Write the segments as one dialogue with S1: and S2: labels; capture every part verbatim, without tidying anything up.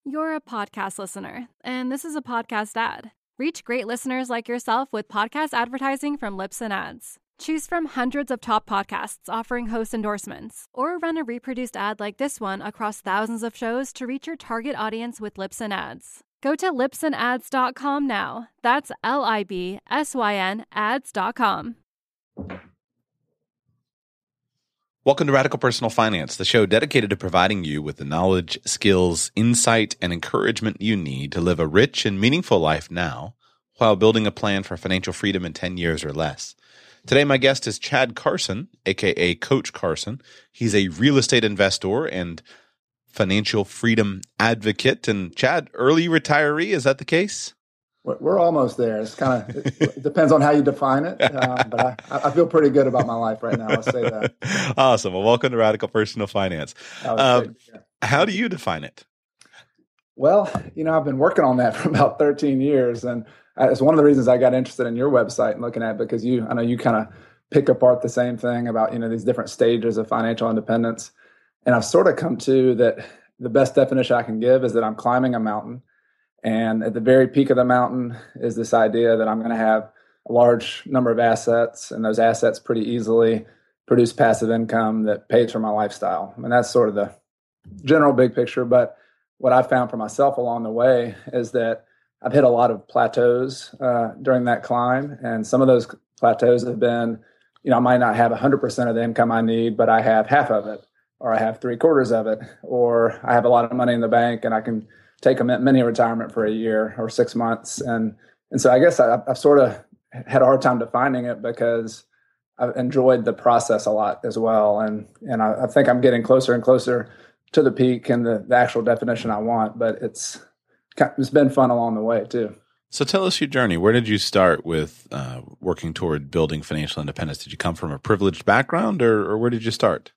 S1: You're a podcast listener, and this is a podcast ad. Reach great listeners like yourself with podcast advertising from Libsyn Ads. Choose from hundreds of top podcasts offering host endorsements, or run a reproduced ad like this one across thousands of shows to reach your target audience with Libsyn Ads. Go to libsyn ads dot com now. That's L I B S Y N ads dot com.
S2: Welcome to Radical Personal Finance, the show dedicated to providing you with the knowledge, skills, insight, and encouragement you need to live a rich and meaningful life now while building a plan for financial freedom in ten years or less. Today, my guest is Chad Carson, aka Coach Carson. He's a real estate investor and financial freedom advocate. And Chad, early retiree, is that the case?
S3: We're almost there. It's kind of, it depends on how you define it. Uh, but I, I feel pretty good about my life right now. I'll say that.
S2: Awesome. Well, welcome to Radical Personal Finance. Um, how do you define it?
S3: Well, you know, I've been working on that for about thirteen years. And it's one of the reasons I got interested in your website and looking at it, because you, I know you kind of pick apart the same thing about, you know, these different stages of financial independence. And I've sort of come to that the best definition I can give is that I'm climbing a mountain. And at the very peak of the mountain is this idea that I'm going to have a large number of assets, and those assets pretty easily produce passive income that pays for my lifestyle. I mean, that's sort of the general big picture. But what I found for myself along the way is that I've hit a lot of plateaus uh, during that climb. And some of those plateaus have been, you know, I might not have one hundred percent of the income I need, but I have half of it, or I have three quarters of it, or I have a lot of money in the bank and I can take a mini retirement for a year or six months. And and so I guess I, I've sort of had a hard time defining it because I've enjoyed the process a lot as well. And and I, I think I'm getting closer and closer to the peak and the, the actual definition I want, but it's it's been fun along the way too.
S2: So tell us your journey. Where did you start with uh, working toward building financial independence? Did you come from a privileged background, or, or where did you start?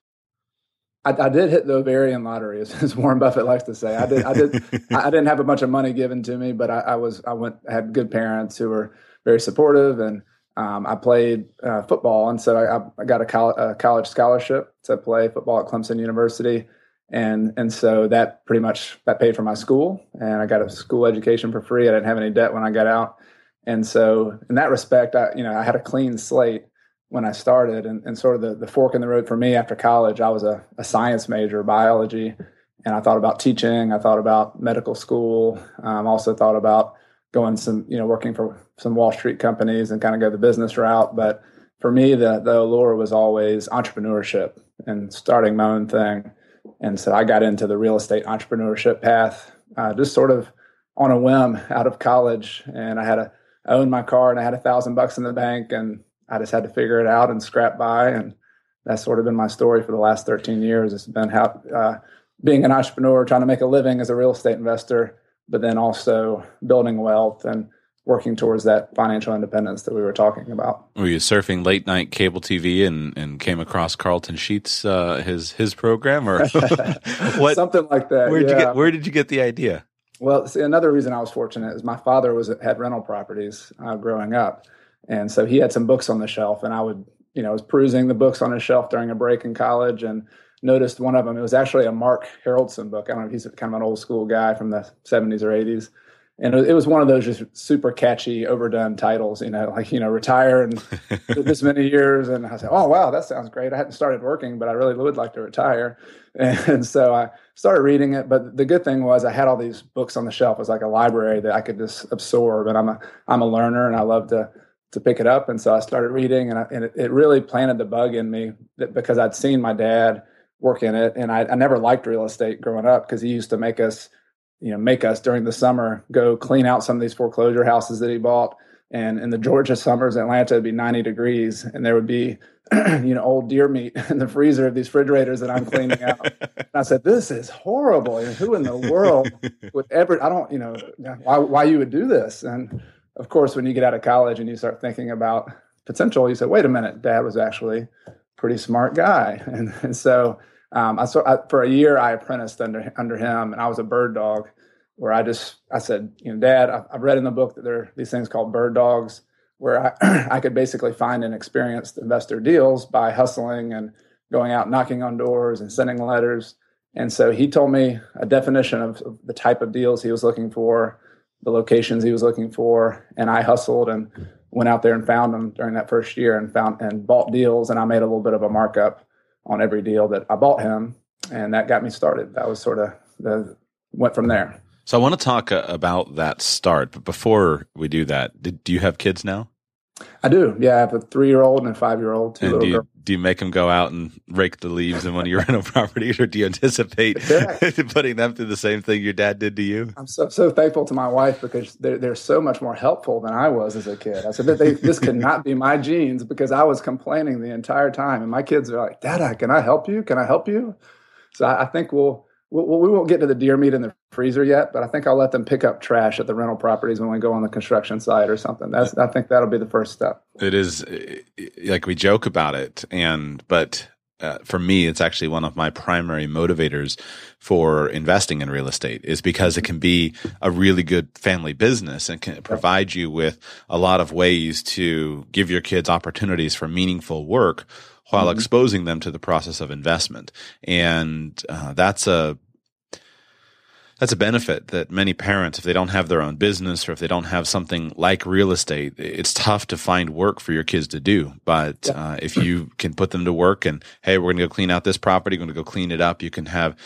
S3: I, I did hit the ovarian lottery, as, as Warren Buffett likes to say. I did. I did. I didn't have a bunch of money given to me, but I, I was. I went. Had good parents who were very supportive, and um, I played uh, football, and so I, I got a, col- a college scholarship to play football at Clemson University, and and so that pretty much that paid for my school, and I got a school education for free. I didn't have any debt when I got out, and so in that respect, I you know I had a clean slate when I started, and, and sort of the, the fork in the road for me after college. I was a, a science major, biology, and I thought about teaching. I thought about medical school. Um, also thought about going some, you know, working for some Wall Street companies and kind of go the business route. But for me, the, the allure was always entrepreneurship and starting my own thing. And so I got into the real estate entrepreneurship path, uh, just sort of on a whim out of college. And I had a, I owned my car and I had a thousand bucks in the bank, and I just had to figure it out and scrap by. And that's sort of been my story for the last thirteen years. It's been how, uh, being an entrepreneur, trying to make a living as a real estate investor, but then also building wealth and working towards that financial independence that we were talking about.
S2: Were you surfing late night cable T V and, and came across Carlton Sheets, uh, his his program, or what?
S3: Something like that.
S2: Where did
S3: yeah.
S2: you get? Where did you get the idea?
S3: Well, see, another reason I was fortunate is my father was had rental properties uh, growing up. And so he had some books on the shelf, and I would, you know, I was perusing the books on his shelf during a break in college and noticed one of them. It was actually a Mark Haraldson book. I don't know if he's kind of an old school guy from the seventies or eighties. And it was one of those just super catchy, overdone titles, you know, like, you know, retire in this many years. And I said, oh, wow, that sounds great. I hadn't started working, but I really would like to retire. And so I started reading it. But the good thing was I had all these books on the shelf. It was like a library that I could just absorb. And I'm a, I'm a learner, and I love to, to pick it up. And so I started reading, and, I, and it, it really planted the bug in me that because I'd seen my dad work in it. And I, I never liked real estate growing up because he used to make us, you know, make us during the summer go clean out some of these foreclosure houses that he bought. And in the Georgia summers, Atlanta, it'd be ninety degrees, and there would be, you know, old deer meat in the freezer of these refrigerators that I'm cleaning out. And I said, this is horrible. And who in the world would ever, I don't, you know, why, why you would do this? And of course, when you get out of college and you start thinking about potential, you say, wait a minute, Dad was actually a pretty smart guy. And, and so um, I, so I, for a year, I apprenticed under under him, and I was a bird dog, where I just, I said, you know, Dad, I've, I've read in the book that there are these things called bird dogs, where I, I could basically find and experienced investor deals by hustling and going out knocking on doors and sending letters. And so he told me a definition of, of the type of deals he was looking for, the locations he was looking for, and I hustled and went out there and found them during that first year and found and bought deals, and I made a little bit of a markup on every deal that I bought him, and that got me started. That was sort of the went from there.
S2: So I want to talk uh, about that start, but before we do that, did, do you have kids now?
S3: I do. Yeah, I have a three-year-old and a five-year-old. Two
S2: and
S3: little
S2: do you,
S3: girls.
S2: do you make them go out and rake the leaves in one of your rental properties, or do you anticipate
S3: Yeah.
S2: putting them through the same thing your dad did to you?
S3: I'm so so thankful to my wife because they're they're so much more helpful than I was as a kid. I said that they, this could not be my genes because I was complaining the entire time, and my kids are like, "Dada, can I help you? Can I help you?" So I, I think we'll. Well, we won't get to the deer meat in the freezer yet, but I think I'll let them pick up trash at the rental properties when we go on the construction site or something. That's, I think that'll be the first step.
S2: It is, like, we joke about it, and but uh, for me, it's actually one of my primary motivators for investing in real estate is because it can be a really good family business and can provide you with a lot of ways to give your kids opportunities for meaningful work while mm-hmm. exposing them to the process of investment. And uh, that's a that's a benefit that many parents, if they don't have their own business or if they don't have something like real estate, it's tough to find work for your kids to do. But yeah. uh, if you can put them to work and, hey, we're going to go clean out this property, we're going to go clean it up, you can have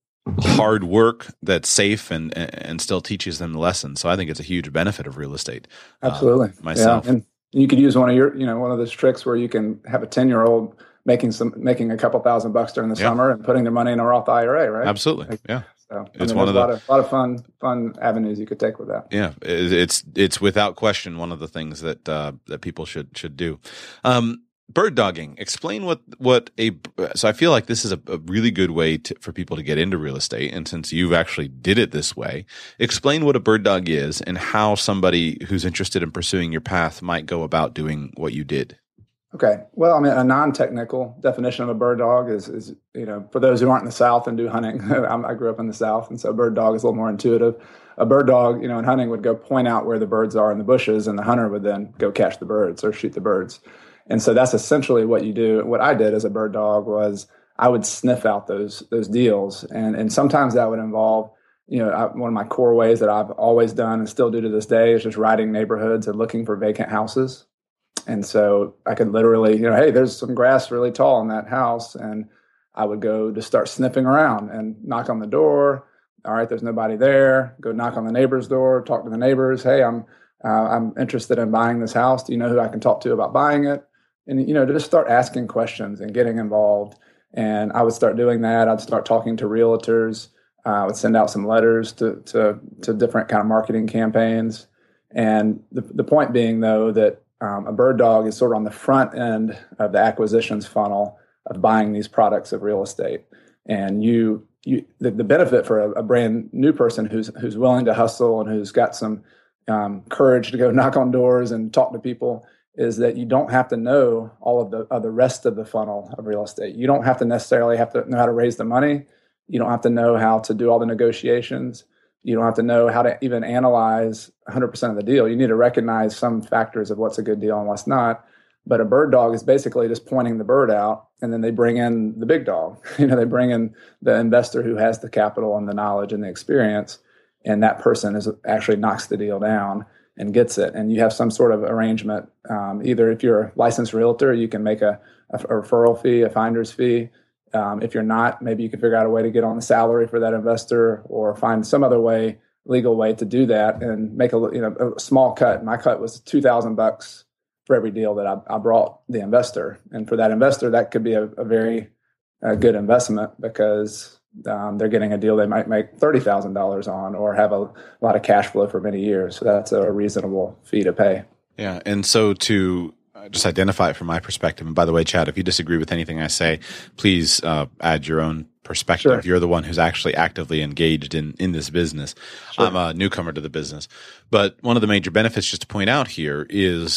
S2: hard work that's safe and and still teaches them the lesson. So I think it's a huge benefit of real estate.
S3: Absolutely.
S2: Uh, myself.
S3: Yeah. And you could use one of your, you know, one of those tricks where you can have a ten-year-old making some, making a couple thousand bucks during the yeah. summer and putting their money in a Roth I R A, right?
S2: Absolutely.
S3: Like,
S2: yeah.
S3: So
S2: it's
S3: I mean,
S2: one of the,
S3: a lot of, lot of fun, fun avenues you could take with that.
S2: Yeah. It's, it's without question one of the things that, uh, that people should, should do. Um, bird dogging. Explain what, what a, so I feel like this is a, a really good way to, for people to get into real estate. And since you've actually did it this way, explain what a bird dog is and how somebody who's interested in pursuing your path might go about doing what you did.
S3: Okay. Well, I mean, a non-technical definition of a bird dog is, is, you know, for those who aren't in the South and do hunting, I grew up in the South, and so a bird dog is a little more intuitive. A bird dog, you know, in hunting would go point out where the birds are in the bushes, and the hunter would then go catch the birds or shoot the birds. And so that's essentially what you do. What I did as a bird dog was I would sniff out those those deals, and and sometimes that would involve, you know, I, one of my core ways that I've always done and still do to this day is just riding neighborhoods and looking for vacant houses. And so I could literally, you know, hey, there's some grass really tall in that house. And I would go to start sniffing around and knock on the door. All right, there's nobody there. Go knock on the neighbor's door, talk to the neighbors. Hey, I'm uh, I'm interested in buying this house. Do you know who I can talk to about buying it? And, you know, to just start asking questions and getting involved. And I would start doing that. I'd start talking to realtors. Uh, I would send out some letters to to, to different kind of marketing campaigns. And the, the point being, though, that Um, a bird dog is sort of on the front end of the acquisitions funnel of buying these products of real estate. And you, you, the, the benefit for a, a brand new person who's who's willing to hustle and who's got some um, courage to go knock on doors and talk to people is that you don't have to know all of the of the rest of the funnel of real estate. You don't have to necessarily have to know how to raise the money. You don't have to know how to do all the negotiations. You don't have to know how to even analyze one hundred percent of the deal. You need to recognize some factors of what's a good deal and what's not. But a bird dog is basically just pointing the bird out, and then they bring in the big dog. You know, they bring in the investor who has the capital and the knowledge and the experience, and that person is actually knocks the deal down and gets it. And you have some sort of arrangement. Um, either if you're a licensed realtor, you can make a, a, a referral fee, a finder's fee. Um, if you're not, maybe you can figure out a way to get on the salary for that investor or find some other way, legal way to do that and make a, you know, a small cut. My cut was two thousand bucks for every deal that I, I brought the investor. And for that investor, that could be a, a very uh, good investment because um, they're getting a deal they might make thirty thousand dollars on or have a, a lot of cash flow for many years. So that's a reasonable fee to pay.
S2: Yeah. And so to just identify it from my perspective. And by the way, Chad, if you disagree with anything I say, please uh, add your own perspective. Sure. You're the one who's actually actively engaged in, in this business. Sure. I'm a newcomer to the business. But one of the major benefits, just to point out here, is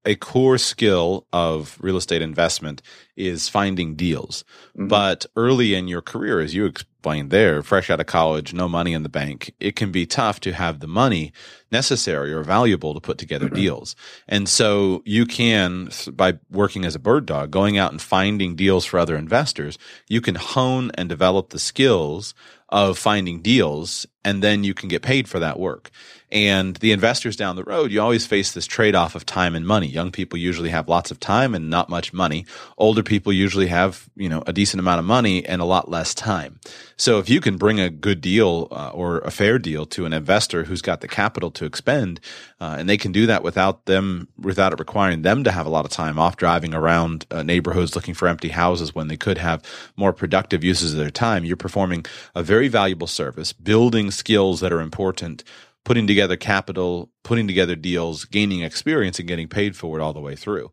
S2: a core skill of real estate investment is finding deals. Mm-hmm. But early in your career, as you explained there, fresh out of college, no money in the bank, it can be tough to have the money necessary or valuable to put together mm-hmm. deals. And so you can, by working as a bird dog, going out and finding deals for other investors, you can hone and develop the skills of finding deals, and then you can get paid for that work. And the investors down the road, you always face this trade-off of time and money. Young people usually have lots of time and not much money. Older people usually have, you know, a decent amount of money and a lot less time. So if you can bring a good deal uh, or a fair deal to an investor who's got the capital to expend, uh, and they can do that without them, without it requiring them to have a lot of time off driving around uh, neighborhoods looking for empty houses when they could have more productive uses of their time, you're performing a very valuable service, building skills that are important, putting together capital, putting together deals, gaining experience, and getting paid for it all the way through.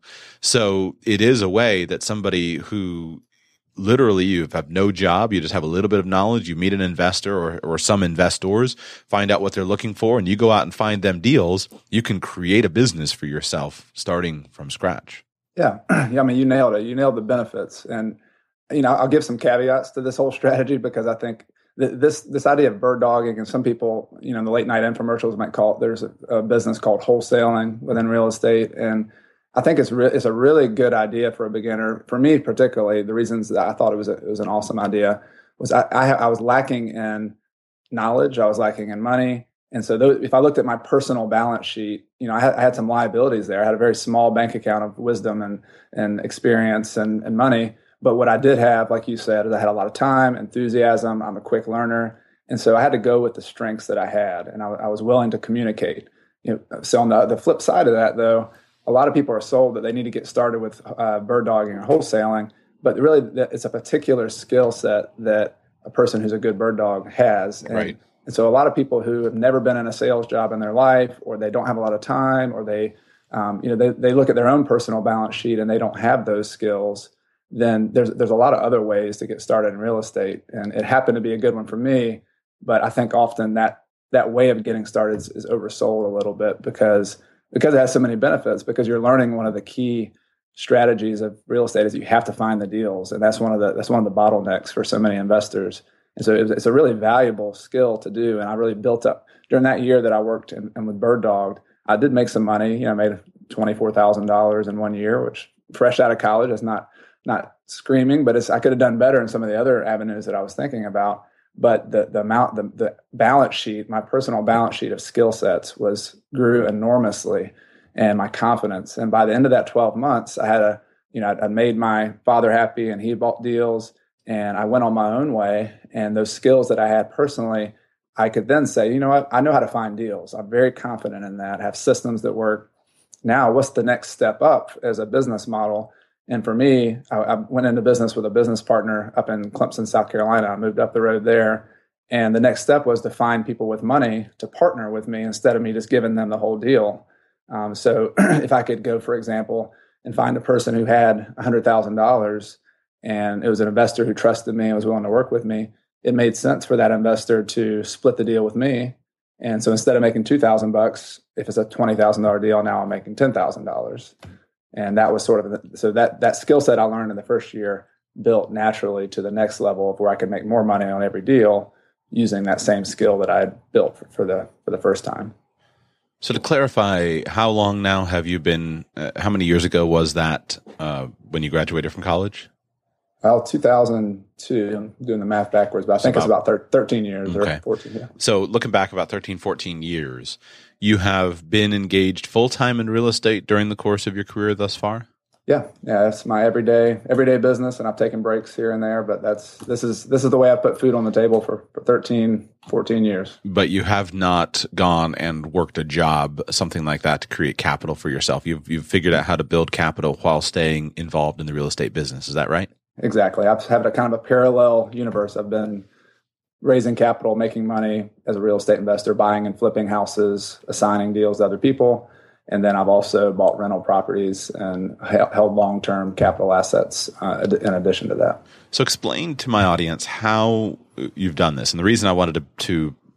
S2: So it is a way that somebody who literally you have no job, you just have a little bit of knowledge, you meet an investor or, or some investors, find out what they're looking for, and you go out and find them deals, you can create a business for yourself starting from scratch.
S3: Yeah. yeah I mean, you nailed it. You nailed the benefits. And, you know, I'll give some caveats to this whole strategy because I think This this idea of bird dogging, and some people, you know, in the late night infomercials might call it, there's a, a business called wholesaling within real estate. And I think it's, re- it's a really good idea for a beginner. For me, particularly, the reasons that I thought it was a, it was an awesome idea was I, I, I was lacking in knowledge. I was lacking in money. And so those, if I looked at my personal balance sheet, you know, I had, I had some liabilities there. I had a very small bank account of wisdom and, and experience and, and money. But what I did have, like you said, is I had a lot of time, enthusiasm. I'm a quick learner. And so I had to go with the strengths that I had, and I, I was willing to communicate. You know, so on the, the flip side of that, though, a lot of people are sold that they need to get started with uh, bird dogging or wholesaling, but really it's a particular skill set that a person who's a good bird dog has. And,
S2: right.
S3: and so a lot of people who have never been in a sales job in their life, or they don't have a lot of time, or they, um, you know, they, they look at their own personal balance sheet and they don't have those skills, then there's there's a lot of other ways to get started in real estate. And it happened to be a good one for me, but I think often that that way of getting started is, is oversold a little bit because because it has so many benefits, because you're learning one of the key strategies of real estate is you have to find the deals. And that's one of the that's one of the bottlenecks for so many investors. And so it's, it's a really valuable skill to do. And I really built up during that year that I worked in, and with Bird Dogged, I did make some money. You know, I made twenty-four thousand dollars in one year, which fresh out of college is not not screaming, but it's, I could have done better in some of the other avenues that I was thinking about. But the the amount, the, the balance sheet, my personal balance sheet of skill sets was grew enormously, and my confidence. And by the end of that twelve months, I had a, you know, I made my father happy, and he bought deals, and I went on my own way. And those skills that I had personally, I could then say, you know what, I know how to find deals. I'm very confident in that. I have systems that work. Now, what's the next step up as a business model? And for me, I, I went into business with a business partner up in Clemson, South Carolina. I moved up the road there. And the next step was to find people with money to partner with me instead of me just giving them the whole deal. Um, so if I could go, for example, and find a person who had one hundred thousand dollars and it was an investor who trusted me and was willing to work with me, it made sense for that investor to split the deal with me. And so instead of making two thousand bucks, if it's a twenty thousand dollars deal, now I'm making ten thousand dollars. And that was sort of, the, so that, that skill set I learned in the first year built naturally to the next level of where I could make more money on every deal using that same skill that I had built for, for the, for the first time.
S2: So to clarify, how long now have you been, uh, how many years ago was that uh, when you graduated from college?
S3: Well, two thousand two, I'm doing the math backwards, but I think
S2: about,
S3: it's about thirteen years
S2: okay.
S3: or fourteen. Yeah.
S2: So looking back about thirteen, fourteen years, you have been engaged full-time in real estate during the course of your career thus far?
S3: Yeah. Yeah. That's my everyday, everyday business. And I've taken breaks here and there, but that's, this is, this is the way I put food on the table for, for thirteen, fourteen years.
S2: But you have not gone and worked a job, something like that, to create capital for yourself. You've, you've figured out how to build capital while staying involved in the real estate business. Is that right?
S3: Exactly. I've had a kind of a parallel universe. I've been raising capital, making money as a real estate investor, buying and flipping houses, assigning deals to other people. And then I've also bought rental properties and held long-term capital assets uh, in addition to that.
S2: So explain to my audience how you've done this. And the reason I wanted to, to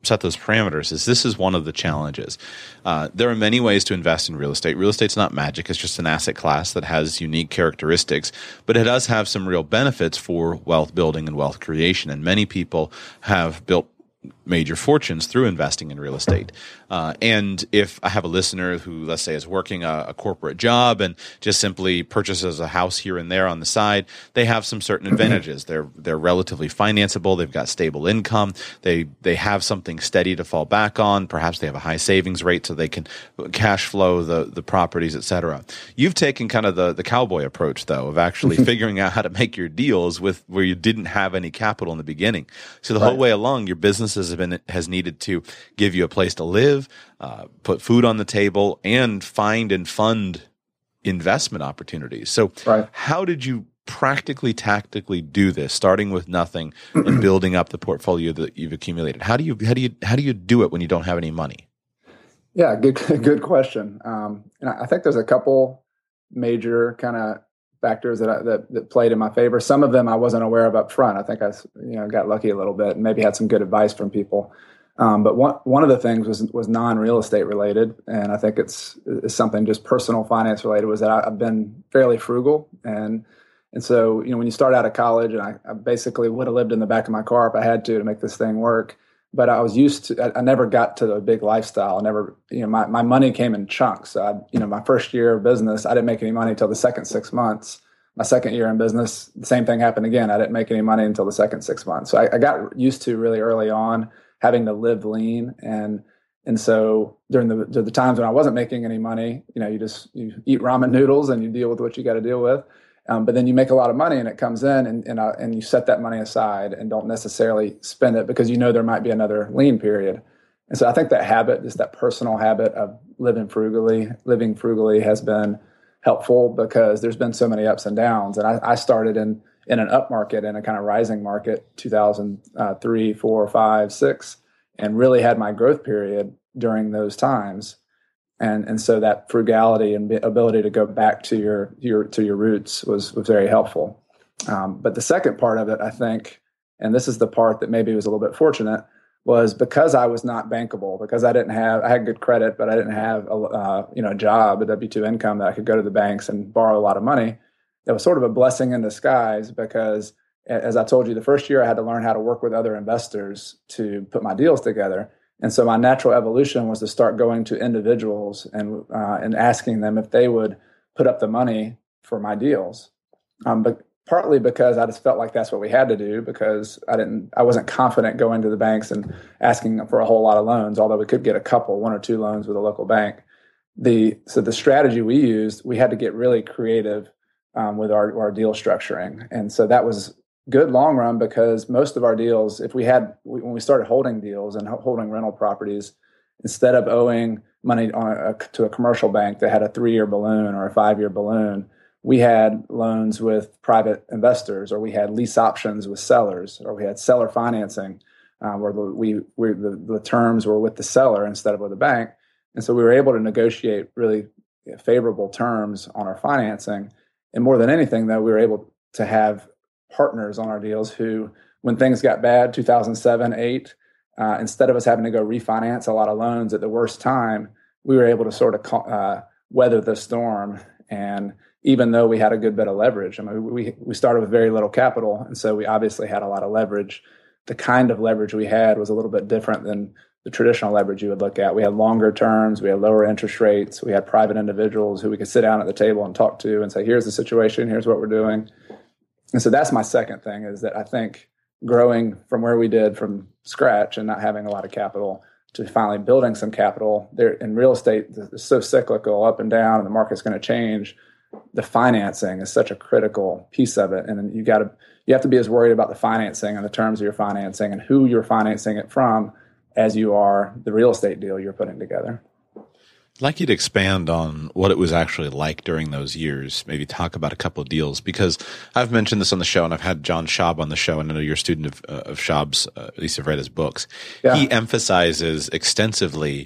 S2: set those parameters is this is one of the challenges. Uh, there are many ways to invest in real estate. Real estate's not magic. It's just an asset class that has unique characteristics, but it does have some real benefits for wealth building and wealth creation. And many people have built major fortunes through investing in real estate. Uh, and if I have a listener who, let's say, is working a, a corporate job and just simply purchases a house here and there on the side, they have some certain advantages. They're they're relatively financeable. They've got stable income. They they have something steady to fall back on. Perhaps they have a high savings rate so they can cash flow the the properties, et cetera. You've taken kind of the the cowboy approach, though, of actually figuring out how to make your deals with where you didn't have any capital in the beginning. So the
S3: Right.
S2: whole way along, your business has been has needed to give you a place to live, uh, put food on the table, and find and fund investment opportunities. So
S3: Right.
S2: how did you practically, tactically do this, starting with nothing and building up the portfolio that you've accumulated? How do you how do you how do you do it when you don't have any money?
S3: Yeah, good good question. Um, and I I think there's a couple major kind of factors that, I, that that played in my favor. Some of them I wasn't aware of up front. I think I you know got lucky a little bit and maybe had some good advice from people. Um, but one one of the things was was non-real estate related, and I think it's, it's something just personal finance related. Was that I, I've been fairly frugal, and and so you know when you start out of college, and I, I basically would have lived in the back of my car if I had to to make this thing work. But I was used to, I, I never got to the big lifestyle. I never, you know, my, my money came in chunks. So I, you know, my first year of business, I didn't make any money until the second six months. My second year in business, the same thing happened again. I didn't make any money until the second six months. So I, I got used to really early on having to live lean. And, and so during the, during the times when I wasn't making any money, you know, you just, you eat ramen noodles and you deal with what you got to deal with. Um, but then you make a lot of money and it comes in and and, uh, and you set that money aside and don't necessarily spend it because you know there might be another lean period. And so I think that habit, just that personal habit of living frugally, living frugally has been helpful because there's been so many ups and downs. And I, I started in in an up market, in a kind of rising market, two thousand three, four, five, six, and really had my growth period during those times. And and so that frugality and ability to go back to your your to your roots was was very helpful. Um, but the second part of it, I think, and this is the part that maybe was a little bit fortunate, was because I was not bankable, because I didn't have I had good credit, but I didn't have a uh, you know a job, a W two income that I could go to the banks and borrow a lot of money. It was sort of a blessing in disguise because, as I told you, the first year I had to learn how to work with other investors to put my deals together. And so my natural evolution was to start going to individuals and uh, and asking them if they would put up the money for my deals. Um, but partly because I just felt like that's what we had to do because I didn't, I wasn't confident going to the banks and asking for a whole lot of loans, although we could get a couple, one or two loans with a local bank. The so the strategy we used, we had to get really creative um, with our our deal structuring, and so that was good long run because most of our deals, if we had, when we started holding deals and holding rental properties, instead of owing money on a, to a commercial bank that had a three-year balloon or a five-year balloon, we had loans with private investors, or we had lease options with sellers, or we had seller financing uh, where the, we, we the, the terms were with the seller instead of with the bank. And so we were able to negotiate really favorable terms on our financing. And more than anything, though, we were able to have partners on our deals who, when things got bad, two thousand seven, eight, uh, instead of us having to go refinance a lot of loans at the worst time, we were able to sort of uh, weather the storm. And even though we had a good bit of leverage, I mean, we we started with very little capital, and so we obviously had a lot of leverage. The kind of leverage we had was a little bit different than the traditional leverage you would look at. We had longer terms, we had lower interest rates, we had private individuals who we could sit down at the table and talk to and say, here's the situation, here's what we're doing. And so that's my second thing, is that I think growing from where we did from scratch and not having a lot of capital to finally building some capital there in real estate is so cyclical, up and down, and the market's going to change. The financing is such a critical piece of it. And you got to, you have to be as worried about the financing and the terms of your financing and who you're financing it from as you are the real estate deal you're putting together.
S2: I'd like you to expand on what it was actually like during those years, maybe talk about a couple of deals, because I've mentioned this on the show and I've had John Schaub on the show, and I know you're a student of, uh, of Schaub's, uh, at least I've read his books.
S3: Yeah.
S2: He emphasizes extensively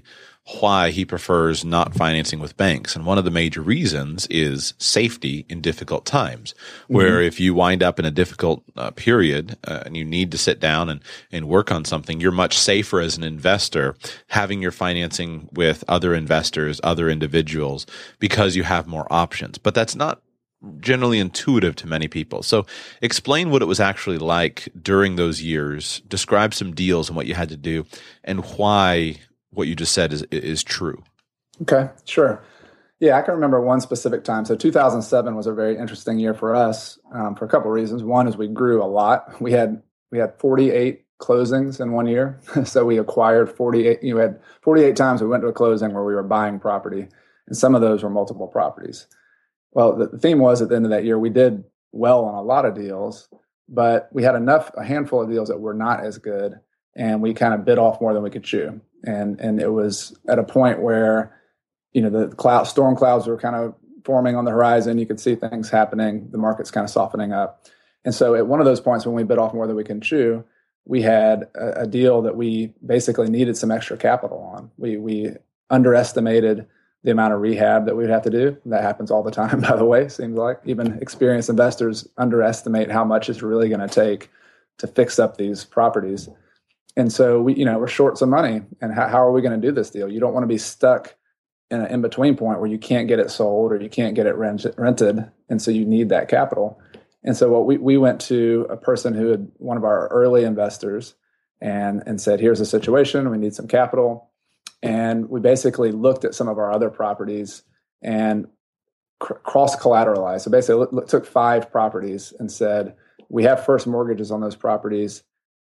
S2: why he prefers not financing with banks. And one of the major reasons is safety in difficult times, where mm-hmm. if you wind up in a difficult uh, period uh, and you need to sit down and, and work on something, you're much safer as an investor having your financing with other investors, other individuals, because you have more options. But that's not generally intuitive to many people. So explain what it was actually like during those years, describe some deals and what you had to do, and why what you just said is is true.
S3: Okay, sure. Yeah, I can remember one specific time. So two thousand seven was a very interesting year for us um, for a couple of reasons. One is we grew a lot. We had we had forty-eight closings in one year. So we acquired forty-eight. You had forty-eight times we went to a closing where we were buying property, and some of those were multiple properties. Well, the, the theme was at the end of that year, we did well on a lot of deals, but we had enough, a handful of deals that were not as good, and we kind of bit off more than we could chew. And and it was at a point where, you know, the cloud storm clouds were kind of forming on the horizon. You could see things happening. The market's kind of softening up. And so at one of those points when we bit off more than we can chew, we had a, a deal that we basically needed some extra capital on. We we underestimated the amount of rehab that we'd have to do. That happens all the time, by the way, seems like. Even experienced investors underestimate how much it's really going to take to fix up these properties. And so we, you know, we're short some money. And how, how are we going to do this deal? You don't want to be stuck in an in-between point where you can't get it sold or you can't get it rent, rented. And so you need that capital. And so what we, we went to a person who had one of our early investors and, and said, here's the situation. We need some capital. And we basically looked at some of our other properties and cr- cross-collateralized. So basically look, look, took five properties and said, we have first mortgages on those properties,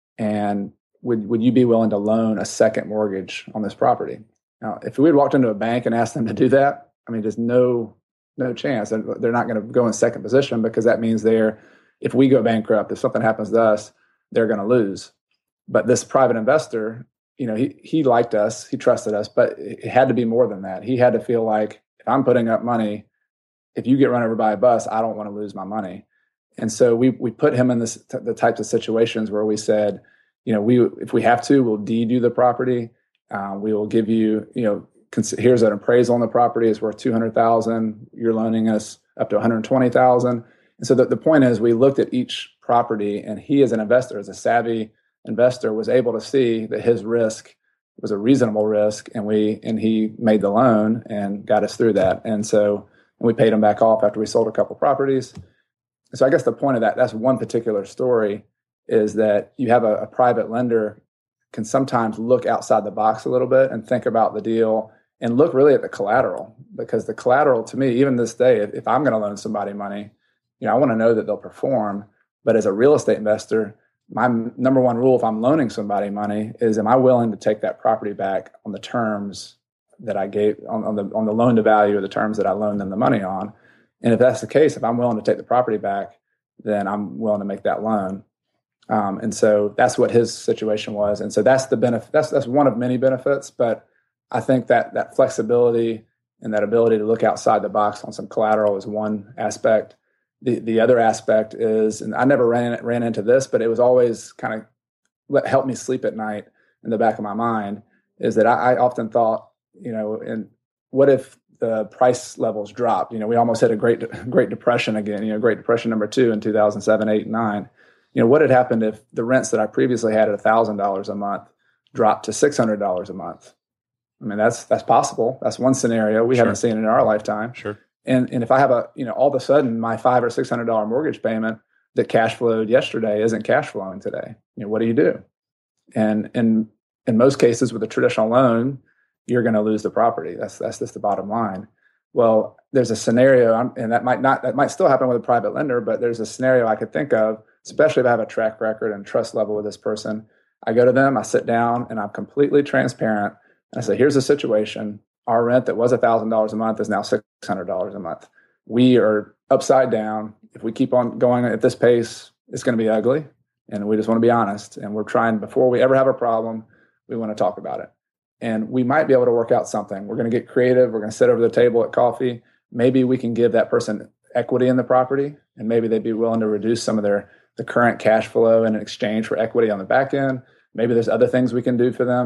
S3: and would would you be willing to loan a second mortgage on this property? Now, if we had walked into a bank and asked them to do that, I mean, there's no no chance. They're, they're not going to go in second position, because that means they're, if we go bankrupt, if something happens to us, they're going to lose. But this private investor, you know, he he liked us, he trusted us, but it had to be more than that. He had to feel like, if I'm putting up money, if you get run over by a bus, I don't want to lose my money. And so we we put him in this the types of situations where we said, you know, we if we have to, we'll deed you the property. Uh, we will give you, you know, cons- here's an appraisal on the property is worth two hundred thousand dollars. You're loaning us up to one hundred twenty thousand dollars. And so the, the point is, we looked at each property, and he, as an investor, as a savvy investor, was able to see that his risk was a reasonable risk, and we and he made the loan and got us through that. And so and we paid him back off after we sold a couple properties. So I guess the point of that, that's one particular story, is that you have a, a private lender can sometimes look outside the box a little bit and think about the deal and look really at the collateral, because the collateral, to me, even this day, if, if I'm going to loan somebody money, you know, I want to know that they'll perform. But as a real estate investor, my number one rule, if I'm loaning somebody money, is, am I willing to take that property back on the terms that I gave on, on the on the loan to value, or the terms that I loaned them the money on? And if that's the case, if I'm willing to take the property back, then I'm willing to make that loan. Um, and so that's what his situation was. And so that's the benefit. That's that's one of many benefits. But I think that that flexibility and that ability to look outside the box on some collateral is one aspect. The the other aspect is, and I never ran ran into this, but it was always kind of let, helped me sleep at night in the back of my mind, is that I, I often thought, you know, and what if the price levels dropped? You know, we almost hit a great Great Depression again. You know, Great Depression number two in two thousand seven, eight, and nine. You know, what had happened if the rents that I previously had at one thousand dollars a month dropped to six hundred dollars a month? I mean, that's that's possible. That's one scenario. We sure. haven't seen it in our lifetime.
S2: Sure.
S3: And and if I have a, you know, all of a sudden my five or six hundred dollar mortgage payment that cash flowed yesterday isn't cash flowing today, you know, what do you do? And and in most cases with a traditional loan, you're going to lose the property. That's that's just the bottom line. Well, there's a scenario, and that might not that might still happen with a private lender, but there's a scenario I could think of, especially if I have a track record and trust level with this person. I go to them, I sit down, and I'm completely transparent. And I say, here's the situation. Our rent that was one thousand dollars a month is now six hundred dollars a month. We are upside down. If we keep on going at this pace, it's going to be ugly. And we just want to be honest. And we're trying, before we ever have a problem, we want to talk about it. And we might be able to work out something. We're going to get creative. We're going to sit over the table at coffee. Maybe we can give that person equity in the property, and maybe they'd be willing to reduce some of their the current cash flow in exchange for equity on the back end. Maybe there's other things we can do for them.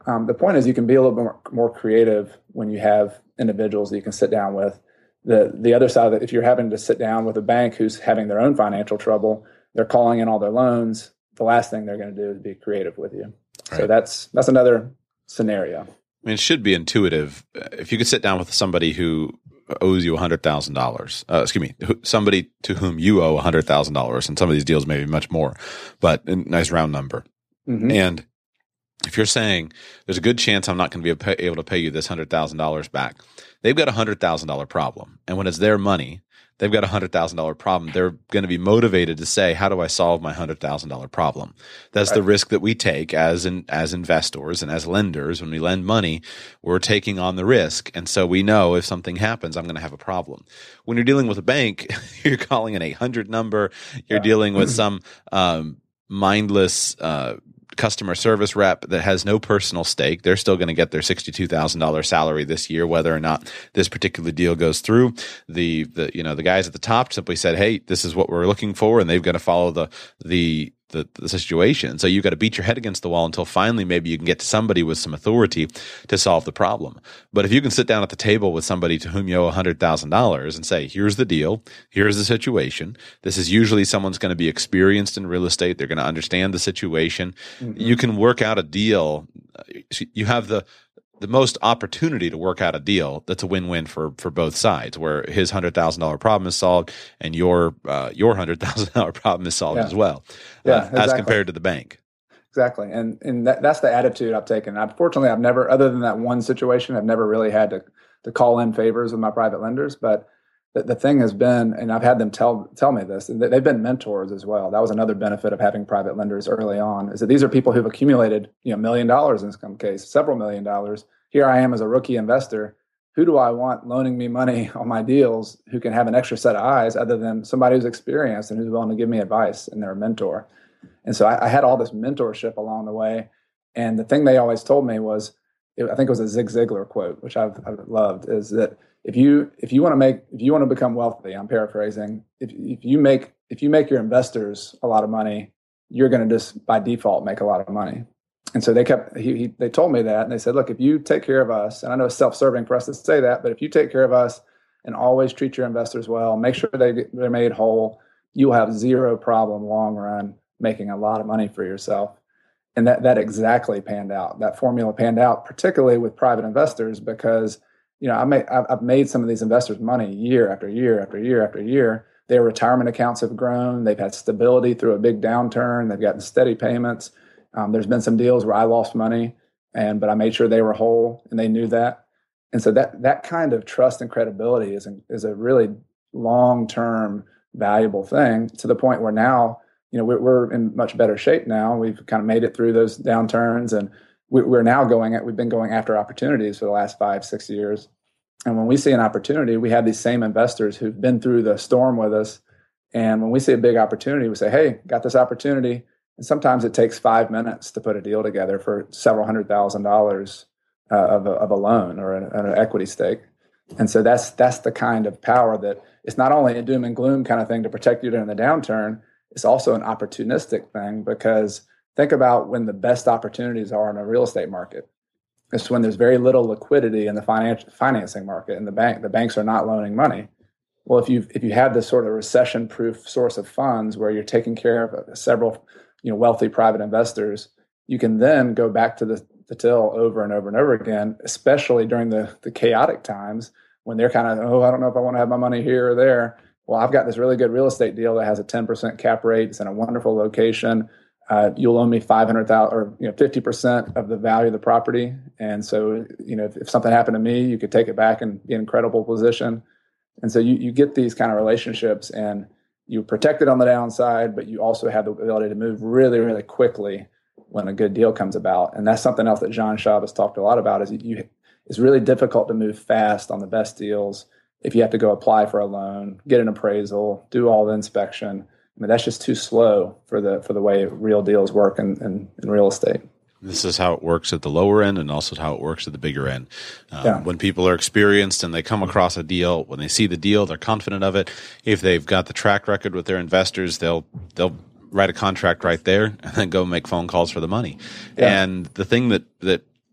S3: Um, the point is you can be a little bit more, more creative when you have individuals that you can sit down with. The the other side of it, if you're having to sit down with a bank who's having their own financial trouble, they're calling in all their loans, the last thing they're going to do is be creative with you. Right. So that's that's another scenario.
S2: I mean, it should be intuitive. If you could sit down with somebody who owes you one hundred thousand dollars, uh, excuse me, somebody to whom you owe one hundred thousand dollars, and some of these deals may be much more, but a nice round number. Mm-hmm. And if you're saying there's a good chance I'm not going to be able to pay you this one hundred thousand dollars back, they've got a one hundred thousand dollars problem. And when it's their money, they've got a one hundred thousand dollars problem. They're going to be motivated to say, how do I solve my one hundred thousand dollars problem? That's right. The risk that we take as in, as investors and as lenders. When we lend money, we're taking on the risk. And so we know if something happens, I'm going to have a problem. When you're dealing with a bank, you're calling an eight hundred number. You're yeah. dealing with some um, mindless uh customer service rep that has no personal stake. They're still going to get their sixty-two thousand dollars salary this year, whether or not this particular deal goes through. The, the, you know, the guys at the top simply said, hey, this is what we're looking for. And they've got to follow the, the, the, the situation. So you've got to beat your head against the wall until finally maybe you can get to somebody with some authority to solve the problem. But if you can sit down at the table with somebody to whom you owe one hundred thousand dollars and say, here's the deal, here's the situation. This is usually someone's going to be experienced in real estate. They're going to understand the situation. Mm-hmm. You can work out a deal. You have the the most opportunity to work out a deal that's a win-win for for both sides, where his one hundred thousand dollars problem is solved and your uh, your one hundred thousand dollars problem is solved yeah. as well,
S3: yeah,
S2: uh,
S3: exactly.
S2: as compared to the bank.
S3: Exactly. And and that, that's the attitude I've taken. Unfortunately, I've never, other than that one situation, I've never really had to to call in favors with my private lenders. But the, the thing has been, and I've had them tell tell me this, and they've been mentors as well. That was another benefit of having private lenders early on, is that these are people who've accumulated, you know, a million dollars in some case, several million dollars. Here I am as a rookie investor. Who do I want loaning me money on my deals who can have an extra set of eyes other than somebody who's experienced and who's willing to give me advice, and they're a mentor? And so I, I had all this mentorship along the way. And the thing they always told me was, I think it was a Zig Ziglar quote, which I've, I've loved, is that if you if you want to make if you want to become wealthy, I'm paraphrasing, if if you make if you make your investors a lot of money, you're going to just by default make a lot of money. And so they kept he, he they told me that, and they said, look, if you take care of us, and I know it's self-serving for us to say that, but if you take care of us and always treat your investors well, make sure they they're made whole, you'll have zero problem long run making a lot of money for yourself. And that that exactly panned out. That formula panned out, particularly with private investors, because, you know, I may, I've made some of these investors money year after year after year after year. Their retirement accounts have grown. They've had stability through a big downturn. They've gotten steady payments. Um, there's been some deals where I lost money, and but I made sure they were whole, and they knew that. And so that that kind of trust and credibility is is a really long-term valuable thing, to the point where now, you know, we're, we're in much better shape now. We've kind of made it through those downturns, and we're now going at, we've been going after opportunities for the last five, six years. And when we see an opportunity, we have these same investors who've been through the storm with us. And when we see a big opportunity, we say, hey, got this opportunity. And sometimes it takes five minutes to put a deal together for several hundred thousand dollars uh, of, a, of a loan or an, an equity stake. And so that's that's the kind of power that it's not only a doom and gloom kind of thing to protect you during the downturn, it's also an opportunistic thing, because think about when the best opportunities are in a real estate market. It's when there's very little liquidity in the finance, financing market, and the bank the banks are not loaning money. Well, if you if you have this sort of recession-proof source of funds where you're taking care of several, you know, wealthy private investors, you can then go back to the, the till over and over and over again, especially during the, the chaotic times when they're kind of, oh, I don't know if I want to have my money here or there. Well, I've got this really good real estate deal that has a ten percent cap rate. It's in a wonderful location. Uh, you'll owe me five hundred thousand dollars or, you know, fifty percent of the value of the property. And so, you know, if, if something happened to me, you could take it back and be in an incredible position. And so you, you get these kind of relationships, and you protect it on the downside, but you also have the ability to move really, really quickly when a good deal comes about. And that's something else that John Schaub has talked a lot about, is you, it's really difficult to move fast on the best deals if you have to go apply for a loan, get an appraisal, do all the inspection. I mean, that's just too slow for the for the way real deals work in, in, in real estate.
S2: This is how it works at the lower end, and also how it works at the bigger end. Um,
S3: yeah.
S2: When people are experienced and they come across a deal, when they see the deal, they're confident of it. If they've got the track record with their investors, they'll they'll write a contract right there and then go make phone calls for the money. Yeah. And the thing that that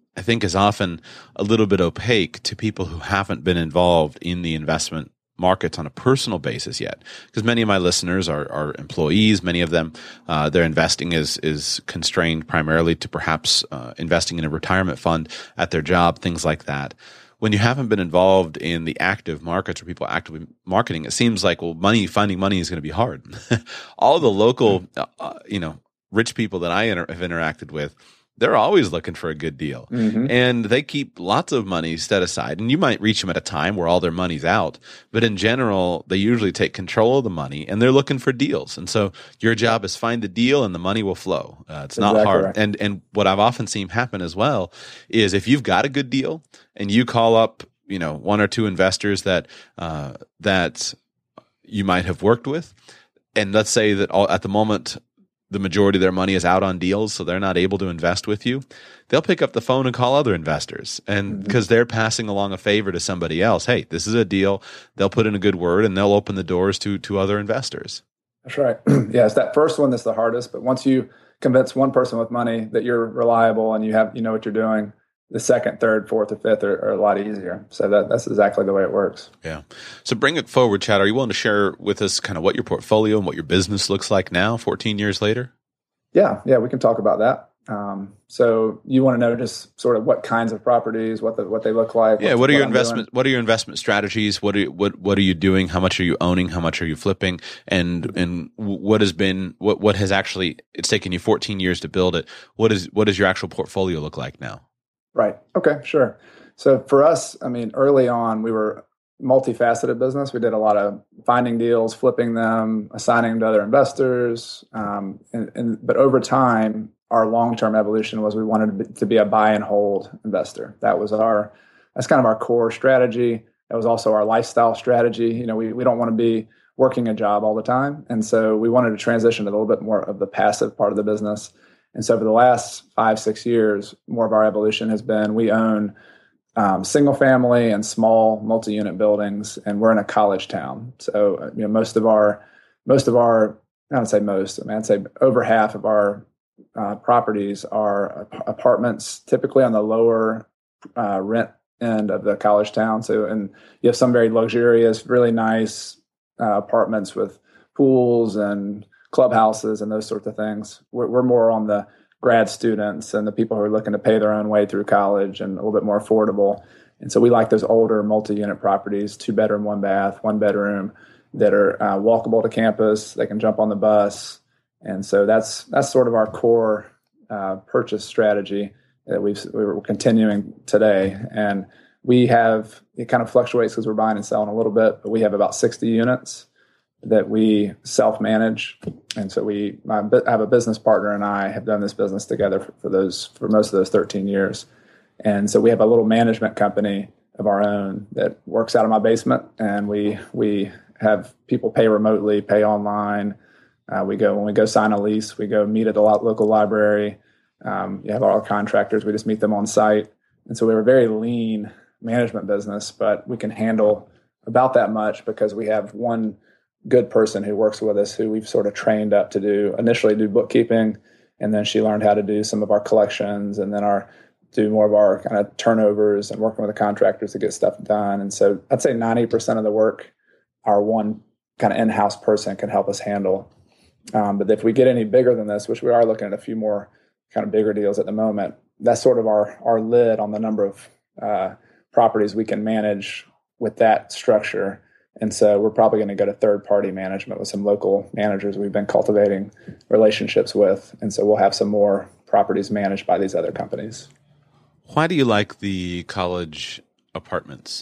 S2: I think is often a little bit opaque to people who haven't been involved in the investment markets on a personal basis yet, because many of my listeners are, are employees. Many of them, uh, their investing is is constrained primarily to perhaps uh, investing in a retirement fund at their job, things like that. When you haven't been involved in the active markets or people actively marketing, it seems like, well, money finding money is going to be hard. All the local, uh, you know, rich people that I inter- have interacted with, they're always looking for a good deal. Mm-hmm. And they keep lots of money set aside. And you might reach them at a time where all their money's out. But in general, they usually take control of the money and they're looking for deals. And so your job is find the deal and the money will flow. Uh, it's not exactly hard. Right. And and what I've often seen happen as well is if you've got a good deal and you call up, you know, one or two investors that uh, that you might have worked with, and let's say that all, at the moment, the majority of their money is out on deals, so they're not able to invest with you, they'll pick up the phone and call other investors. And because mm-hmm. they're passing along a favor to somebody else, hey, this is a deal, they'll put in a good word and they'll open the doors to to other investors.
S3: That's right. Yeah, it's that first one that's the hardest. But once you convince one person with money that you're reliable and you have you know what you're doing, the second, third, fourth, or fifth are, are a lot easier. So that, that's exactly the way it works.
S2: Yeah. So bring it forward, Chad. Are you willing to share with us kind of what your portfolio and what your business looks like now, fourteen years later?
S3: Yeah. Yeah, we can talk about that. Um, so you want to know just sort of what kinds of properties, what the, what they look like?
S2: Yeah. What are your investment? What are your investment strategies? What are you, what what are you doing? How much are you owning? How much are you flipping? And and what has been what what has actually it's taken you fourteen years to build it? What is what does your actual portfolio look like now?
S3: Right. Okay, sure. So for us, I mean, early on, we were multifaceted business. We did a lot of finding deals, flipping them, assigning them to other investors. Um, and, and but over time, our long-term evolution was we wanted to be, to be a buy and hold investor. That was our, that's kind of our core strategy. That was also our lifestyle strategy. You know, we we don't want to be working a job all the time. And so we wanted to transition to a little bit more of the passive part of the business. And so for the last five, six years, more of our evolution has been we own um, single family and small multi-unit buildings, and we're in a college town. So you know, most of our, most of our, I don't say most, I mean, I'd say over half of our uh, properties are apartments, typically on the lower uh, rent end of the college town. So, and you have some very luxurious, really nice uh, apartments with pools and clubhouses and those sorts of things. We're, we're more on the grad students and the people who are looking to pay their own way through college and a little bit more affordable. And so we like those older multi-unit properties, two bedroom, one bath, one bedroom that are uh, walkable to campus. They can jump on the bus. And so that's that's sort of our core uh, purchase strategy that we've, we're continuing today. And we have, it kind of fluctuates because we're buying and selling a little bit, but we have about sixty units that we self-manage. And so we, my, I have a business partner and I have done this business together for, for those, for most of those thirteen years. And so we have a little management company of our own that works out of my basement, and we, we have people pay remotely, pay online. Uh, we go, when we go sign a lease, we go meet at the local library. Um, you have all our contractors, we just meet them on site. And so we have a very lean management business, but we can handle about that much because we have one good person who works with us who we've sort of trained up to do initially do bookkeeping, and then she learned how to do some of our collections and then our do more of our kind of turnovers and working with the contractors to get stuff done. And so I'd say ninety percent of the work our one kind of in-house person can help us handle. Um, but if we get any bigger than this, which we are looking at a few more kind of bigger deals at the moment, that's sort of our our lid on the number of uh, properties we can manage with that structure. And so we're probably going to go to third-party management with some local managers we've been cultivating relationships with. And so we'll have some more properties managed by these other companies.
S2: Why do you like the college apartments?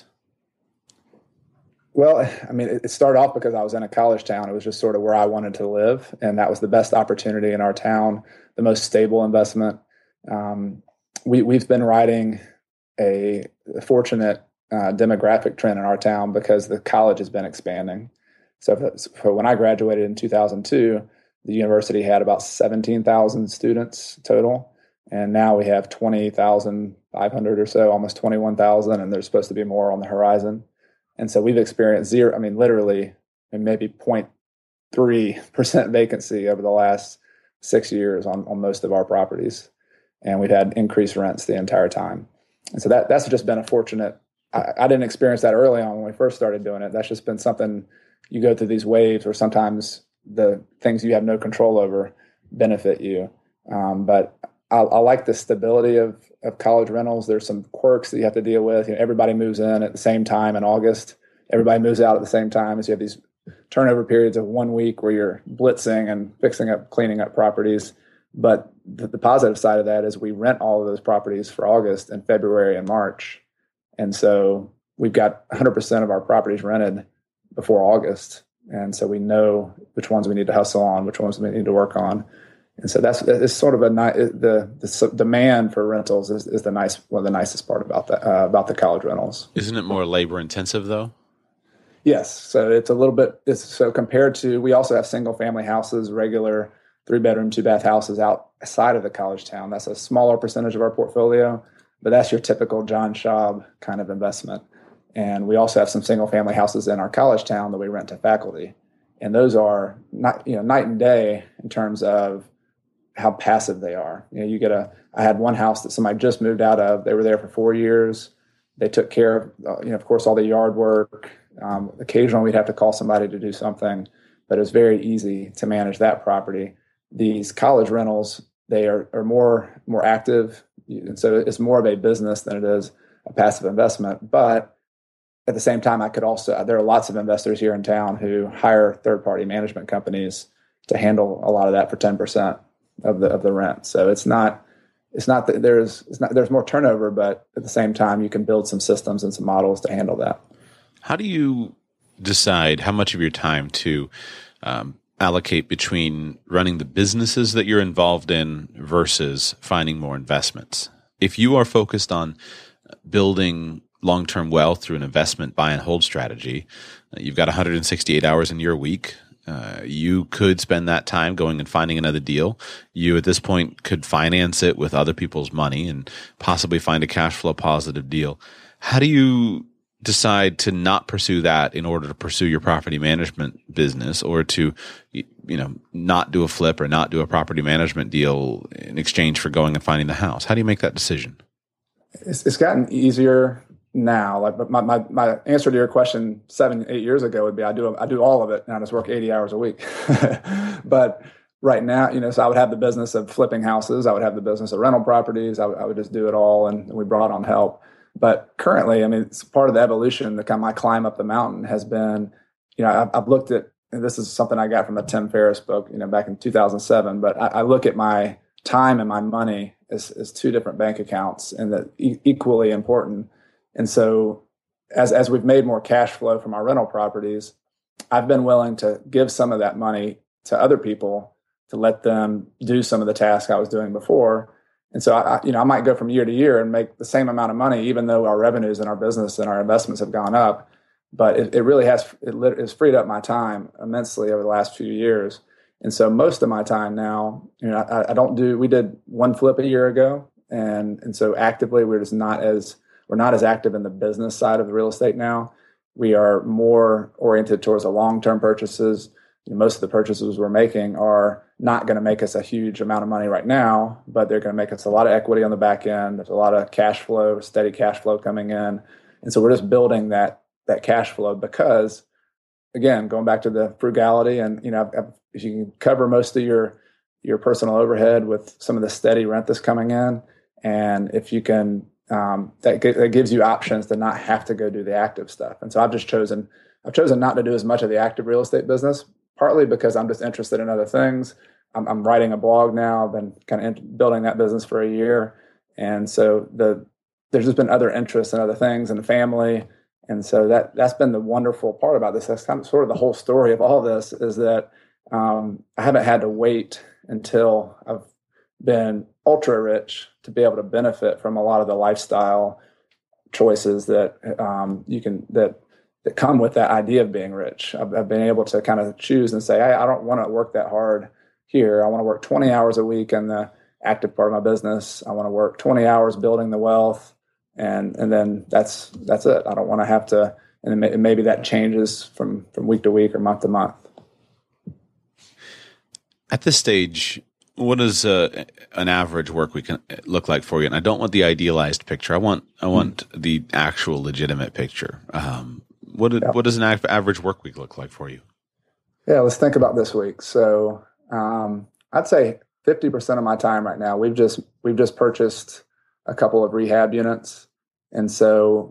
S3: Well, I mean, it started off because I was in a college town. It was just sort of where I wanted to live. And that was the best opportunity in our town, the most stable investment. Um, we, we've been riding a, a fortunate Uh, demographic trend in our town because the college has been expanding. So, for when I graduated in two thousand two, the university had about seventeen thousand students total. And now we have twenty thousand five hundred or so, almost twenty-one thousand, and there's supposed to be more on the horizon. And so we've experienced zero, I mean, literally maybe zero point three percent vacancy over the last six years on, on most of our properties. and we've had increased rents the entire time. And so that that's just been a fortunate. I, I didn't experience that early on when we first started doing it. That's just been something you go through these waves where sometimes the things you have no control over benefit you. Um, but I, I like the stability of of college rentals. There's some quirks that you have to deal with. You know, everybody moves in at the same time in August. Everybody moves out at the same time. So you have these turnover periods of one week where you're blitzing and fixing up, cleaning up properties. But the, the positive side of that is we rent all of those properties for August and February and March. And so we've got one hundred percent of our properties rented before August. And so we know which ones we need to hustle on, which ones we need to work on. And so that's it's sort of a the the demand for rentals is, is the nice one of the nicest part about that uh, about the college rentals.
S2: Isn't it more labor intensive though?
S3: Yes. So it's a little bit. It's so compared to we also have single family houses, regular three bedroom, two bath houses outside of the college town. That's a smaller percentage of our portfolio, but that's your typical John Schaub kind of investment. And we also have some single family houses in our college town that we rent to faculty, and those are not you know night and day in terms of how passive they are. You know, you get a, I had one house that somebody just moved out of. They were there for four years. They took care of, uh, you know, of course, all the yard work. Um, occasionally we'd have to call somebody to do something, but it was very easy to manage that property. These college rentals, they are, are more, more active. And so it's more of a business than it is a passive investment. But at the same time, I could also, there are lots of investors here in town who hire third-party management companies to handle a lot of that for ten percent. of the of the rent. So it's not it's not that there's it's not there's more turnover, but at the same time you can build some systems and some models to handle that.
S2: How do you decide how much of your time to um, allocate between running the businesses that you're involved in versus finding more investments? If you are focused on building long-term wealth through an investment buy and hold strategy, you've got one hundred sixty-eight hours in your week. Uh, you could spend that time going and finding another deal. You, at this point, could finance it with other people's money and possibly find a cash flow positive deal. How do you decide to not pursue that in order to pursue your property management business, or to, you know, not do a flip or not do a property management deal in exchange for going and finding the house? How do you make that decision?
S3: It's, it's gotten easier now. Like my, my, my answer to your question seven, eight years ago would be, I do, I do all of it and I just work eighty hours a week. But right now, you know, so I would have the business of flipping houses. I would have the business of rental properties. I, w- I would just do it all. And we brought on help. But currently, I mean, it's part of the evolution, the kind of my climb up the mountain has been, you know, I've, I've looked at, and this is something I got from a Tim Ferriss book, you know, back in two thousand seven, but I, I look at my time and my money as, as two different bank accounts, and that e- equally important. And so as, as we've made more cash flow from our rental properties, I've been willing to give some of that money to other people to let them do some of the tasks I was doing before. And so, I, you know, I might go from year to year and make the same amount of money, even though our revenues in our business and our investments have gone up. But it, it really has, it has freed up my time immensely over the last few years. And so most of my time now, you know, I, I don't do, we did one flip a year ago. And, and so actively, we're just not as, we're not as active in the business side of the real estate now. We are more oriented towards the long-term purchases. You know, most of the purchases we're making are not going to make us a huge amount of money right now, but they're going to make us a lot of equity on the back end. There's a lot of cash flow, steady cash flow coming in. And so we're just building that, that cash flow because, again, going back to the frugality and, you know, if you can cover most of your, your personal overhead with some of the steady rent that's coming in, and if you can, um, that, that gives you options to not have to go do the active stuff. And so I've just chosen, I've chosen not to do as much of the active real estate business, partly because I'm just interested in other things. I'm, I'm writing a blog now. I've been kind of in, building that business for a year. And so the there's just been other interests and other things in the family. And so that, that's been the wonderful part about this. That's kind of sort of the whole story of all this is that um, I haven't had to wait until I've been ultra rich to be able to benefit from a lot of the lifestyle choices that um, you can, that that come with that idea of being rich. I've, I've been able to kind of choose and say, hey, I don't want to work that hard here. I want to work twenty hours a week in the active part of my business. I want to work twenty hours building the wealth. And, and then that's, that's it. I don't want to have to, and may, maybe that changes from, from week to week or month to month.
S2: At this stage, what does uh, an average work week look like for you? And I don't want the idealized picture. I want I want mm. the actual legitimate picture. Um, what did, yeah. what does an average work week look like for you?
S3: Yeah, let's think about this week. So um, I'd say fifty percent of my time right now, we've just we've just purchased a couple of rehab units, and so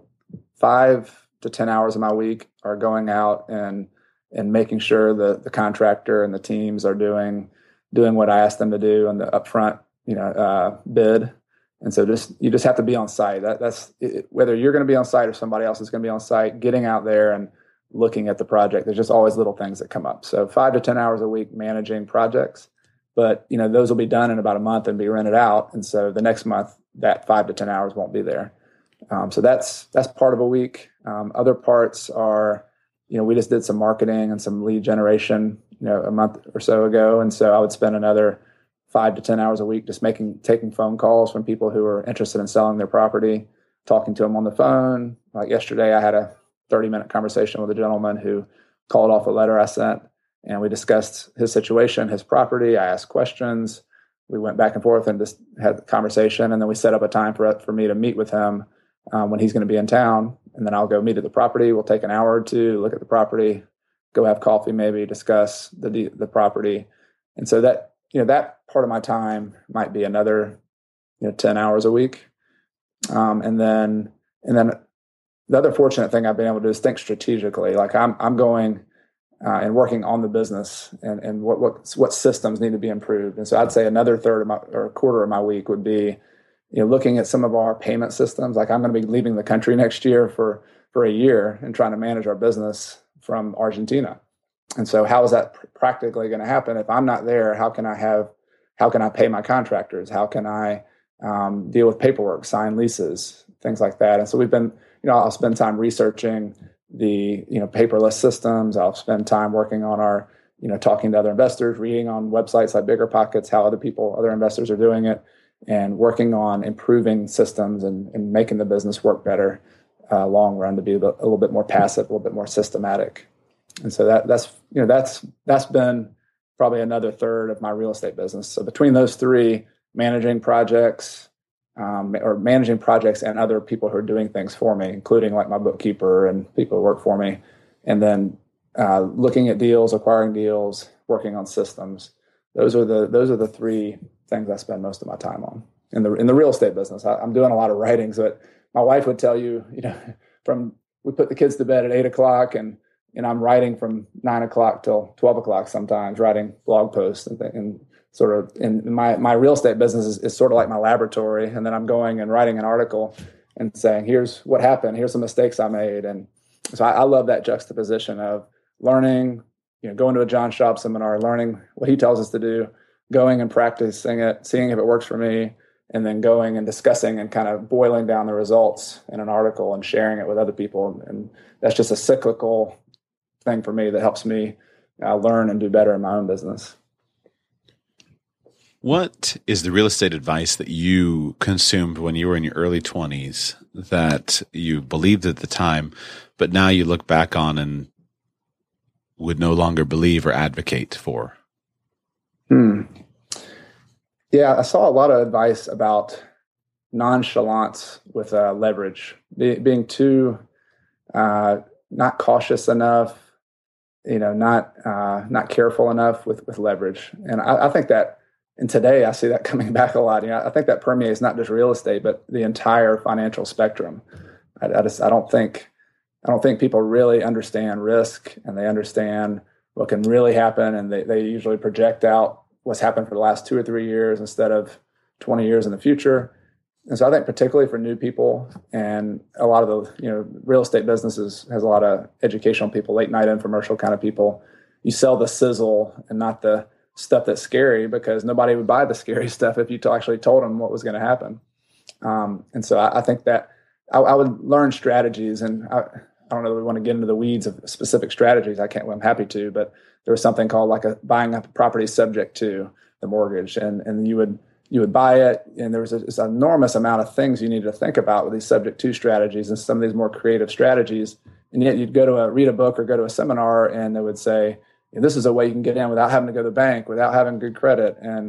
S3: five to ten hours of my week are going out and and making sure the the contractor and the teams are doing. doing what I asked them to do on the upfront, you know, uh, bid. And so just, you just have to be on site. That, that's it, whether you're going to be on site or somebody else is going to be on site, getting out there and looking at the project. There's just always little things that come up. So five to ten hours a week managing projects, but you know, those will be done in about a month and be rented out. And so the next month that five to ten hours won't be there. Um, so that's, that's part of a week. Um, other parts are, you know, we just did some marketing and some lead generation, you know, a month or so ago. And so I would spend another five to ten hours a week just making, taking phone calls from people who are interested in selling their property, talking to them on the phone. Like yesterday, I had a thirty minute conversation with a gentleman who called off a letter I sent, and we discussed his situation, his property. I asked questions. We went back and forth and just had a conversation. And then we set up a time for, for me to meet with him um, when he's going to be in town. And then I'll go meet at the property. We'll take an hour or two, look at the property, go have coffee, maybe discuss the the property. And so that, you know, that part of my time might be another, you know, ten hours a week. Um, and then, and then the other fortunate thing I've been able to do is think strategically. Like I'm, I'm going uh, and working on the business and, and what, what, what systems need to be improved. And so I'd say another third of my, or a quarter of my week would be, you know, looking at some of our payment systems. Like I'm going to be leaving the country next year for, for a year and trying to manage our business from Argentina. And so how is that pr- practically going to happen? If I'm not there, how can I have, how can I pay my contractors? How can I um, deal with paperwork, sign leases, things like that? And so we've been, you know, I'll spend time researching the, you know, paperless systems. I'll spend time working on our, you know, talking to other investors, reading on websites like BiggerPockets, how other people, other investors are doing it, and working on improving systems and, and making the business work better uh, long run to be a little bit more passive, a little bit more systematic. And so that that's, you know, that's, that's been probably another third of my real estate business. So between those three, managing projects, um, or managing projects and other people who are doing things for me, including like my bookkeeper and people who work for me, and then uh, looking at deals, acquiring deals, working on systems. Those are the those are the three things I spend most of my time on in the in the real estate business. I, I'm doing a lot of writing, so it, my wife would tell you, you know, from we put the kids to bed at eight o'clock, and and I'm writing from nine o'clock till twelve o'clock sometimes, writing blog posts and, and sort of. And my my real estate business is, is sort of like my laboratory, and then I'm going and writing an article and saying, here's what happened, here's some mistakes I made, and so I, I love that juxtaposition of learning, you know, going to a John Schaub seminar, learning what he tells us to do, going and practicing it, seeing if it works for me, and then going and discussing and kind of boiling down the results in an article and sharing it with other people. And that's just a cyclical thing for me that helps me uh, learn and do better in my own business.
S2: What is the real estate advice that you consumed when you were in your early twenties that you believed at the time, but now you look back on and would no longer believe or advocate for?
S3: Hmm. Yeah, I saw a lot of advice about nonchalance with uh, leverage, Be, being too uh, not cautious enough, you know, not uh, not careful enough with with leverage. And I, I think that, and today I see that coming back a lot. You know, I think that permeates not just real estate, but the entire financial spectrum. I, I just I don't think. I don't think people really understand risk, and they understand what can really happen, and they, they usually project out what's happened for the last two or three years instead of twenty years in the future. And so I think particularly for new people, and a lot of the, you know, real estate businesses has a lot of educational people, late night infomercial kind of people. You sell the sizzle and not the stuff that's scary, because nobody would buy the scary stuff if you actually told them what was going to happen. Um, and so I, I think that I, I would learn strategies, and I, I don't know that we want to get into the weeds of specific strategies. I can't, well, I'm happy to, but there was something called like a buying a property subject to the mortgage. And, and you would, you would buy it. And there was a, this enormous amount of things you needed to think about with these subject to strategies and some of these more creative strategies. And yet you'd go to a, read a book or go to a seminar, and they would say, this is a way you can get in without having to go to the bank, without having good credit. And,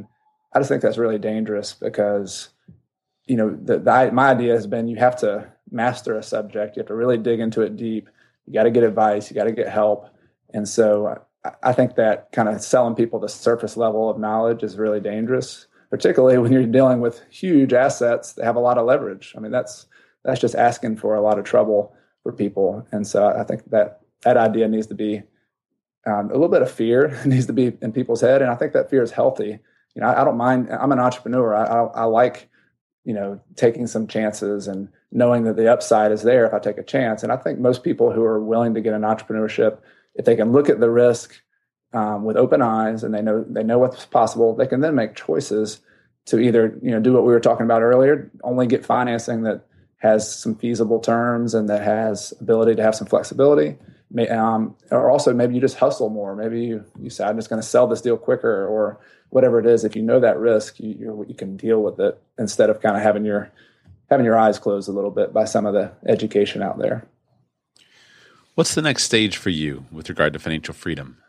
S3: I just think that's really dangerous because, you know, the, the my idea has been you have to master a subject. You have to really dig into it deep. You got to get advice. You got to get help. And so I, I think that kind of selling people the surface level of knowledge is really dangerous, particularly when you're dealing with huge assets that have a lot of leverage. I mean, that's that's just asking for a lot of trouble for people. And so I think that that idea needs to be um, a little bit of fear needs to be in people's head. And I think that fear is healthy. You know, I, I don't mind. I'm an entrepreneur. I, I, I like, you know, taking some chances and knowing that the upside is there if I take a chance. And I think most people who are willing to get in entrepreneurship, if they can look at the risk um, with open eyes and they know they know what's possible, they can then make choices to either, you know, do what we were talking about earlier, only get financing that has some feasible terms and that has ability to have some flexibility. May, um, or also maybe you just hustle more. Maybe you, you say, I'm just going to sell this deal quicker or whatever it is. If you know that risk, you, you, you can deal with it instead of kind of having your having your eyes closed a little bit by some of the education out there.
S2: What's the next stage for you with regard to financial freedom?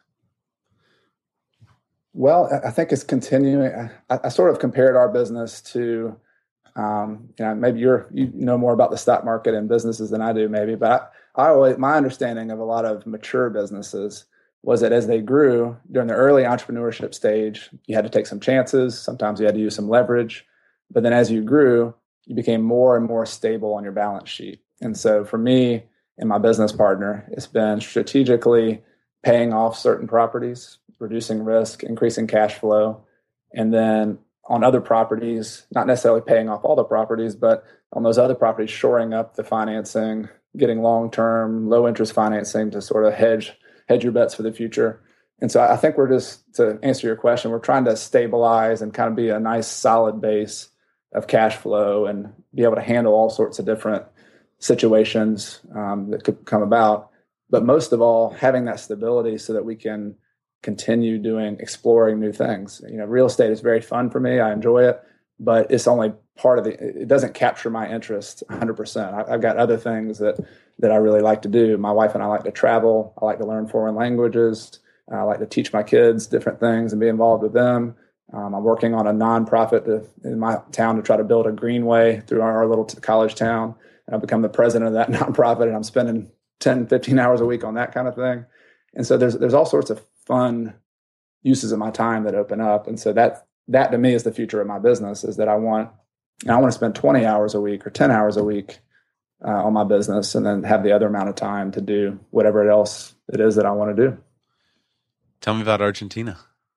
S3: Well, I think it's continuing. I, I sort of compared our business to, um, you know, maybe you're you know more about the stock market and businesses than I do, maybe. But I, I always my understanding of a lot of mature businesses was that as they grew during the early entrepreneurship stage, you had to take some chances. Sometimes you had to use some leverage. But then as you grew, you became more and more stable on your balance sheet. And so for me and my business partner, it's been strategically paying off certain properties, reducing risk, increasing cash flow, and then on other properties, not necessarily paying off all the properties, but on those other properties, shoring up the financing, getting long-term, low-interest financing to sort of hedge hedge your bets for the future. And so I think we're just, to answer your question, we're trying to stabilize and kind of be a nice solid base of cash flow and be able to handle all sorts of different situations um, that could come about. But most of all, having that stability so that we can continue doing, exploring new things. You know, real estate is very fun for me. I enjoy it, but it's only part of the, it doesn't capture my interest one hundred percent. I, I've got other things that, that I really like to do. My wife and I like to travel. I like to learn foreign languages. I like to teach my kids different things and be involved with them. Um, I'm working on a nonprofit to, in my town to try to build a greenway through our, our little t- college town. And I've become the president of that nonprofit, and I'm spending ten, fifteen hours a week on that kind of thing. And so there's there's all sorts of fun uses of my time that open up. And so that that to me is the future of my business, is that I want and I want to spend twenty hours a week or ten hours a week uh, on my business, and then have the other amount of time to do whatever else it is that I want to do.
S2: Tell me about Argentina.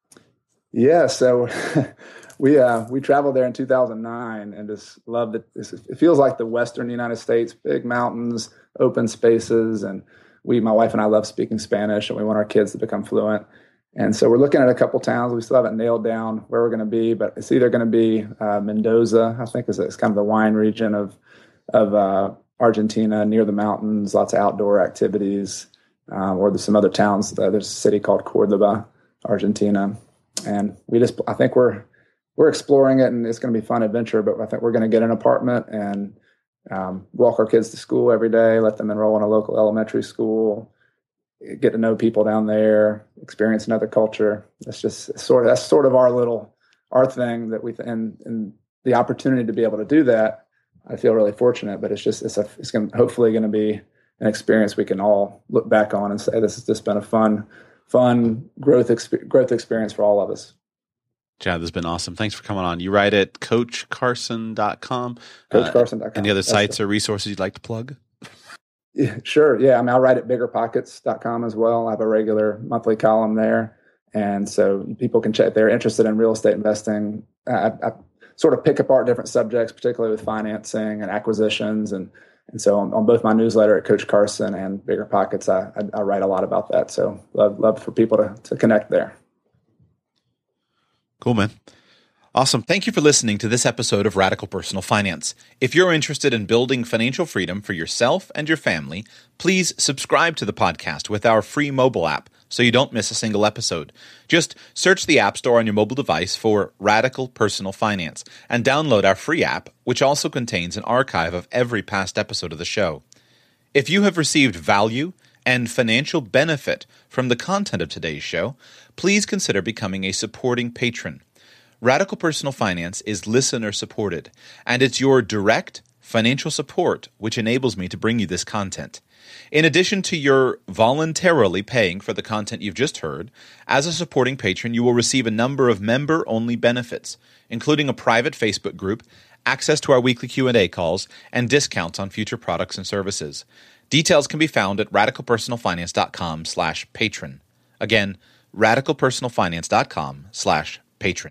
S3: Yeah, so we uh, we traveled there in two thousand nine and just loved it. It feels like the Western United States, big mountains, open spaces, and we, my wife and I, love speaking Spanish, and we want our kids to become fluent. And so we're looking at a couple towns. We still haven't nailed down where we're going to be, but it's either going to be uh, Mendoza, I think, is it's kind of the wine region of of uh, Argentina, near the mountains, lots of outdoor activities, um, or there's some other towns. Uh, there's a city called Cordoba, Argentina. And we just, I think we're, we're exploring it, and it's going to be a fun adventure, but I think we're going to get an apartment and um, walk our kids to school every day, let them enroll in a local elementary school, get to know people down there, experience another culture. That's just sort of, that's sort of our little, our thing that we, and, and the opportunity to be able to do that, I feel really fortunate, but it's just, it's a, it's going to, hopefully going to be an experience we can all look back on and say, this has just been a fun fun growth exp- growth experience for all of us.
S2: Chad, this has been awesome. Thanks for coming on. You write at coach carson dot com.
S3: coach carson dot com.
S2: Uh, any other sites or resources you'd like to plug?
S3: Yeah, sure. Yeah. I mean, I'll write at bigger pockets dot com as well. I have a regular monthly column there. And so people can check if they're interested in real estate investing. I, I sort of pick apart different subjects, particularly with financing and acquisitions. And And so on, on both my newsletter at Coach Carson and Bigger Pockets, I, I, I write a lot about that. So love love for people to, to connect there.
S2: Cool, man. Awesome. Thank you for listening to this episode of Radical Personal Finance. If you're interested in building financial freedom for yourself and your family, please subscribe to the podcast with our free mobile app so you don't miss a single episode. Just search the App Store on your mobile device for Radical Personal Finance and download our free app, which also contains an archive of every past episode of the show. If you have received value and financial benefit from the content of today's show, please consider becoming a supporting patron. Radical Personal Finance is listener supported, and it's your direct financial support which enables me to bring you this content. In addition to your voluntarily paying for the content you've just heard, as a supporting patron, you will receive a number of member-only benefits, including a private Facebook group, access to our weekly Q and A calls, and discounts on future products and services. Details can be found at radicalpersonalfinance.com slash patron. Again, radicalpersonalfinance.com slash patron.